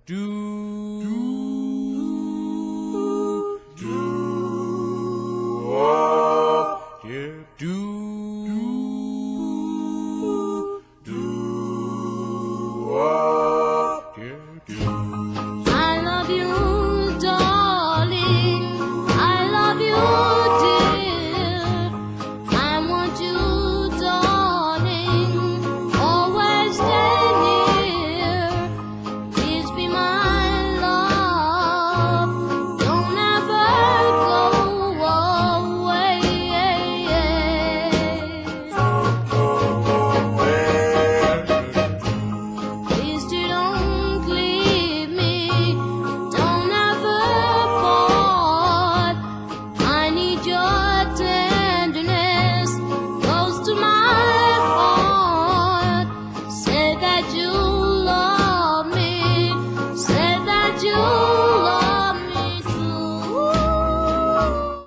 I love you, darling. I love you, dear. I want you, darling. Always stay near. Please be my love. Don't ever go away. Please don't leave me. Don't ever part. I need your tenderness close to my heart. Say that you love me. Say that you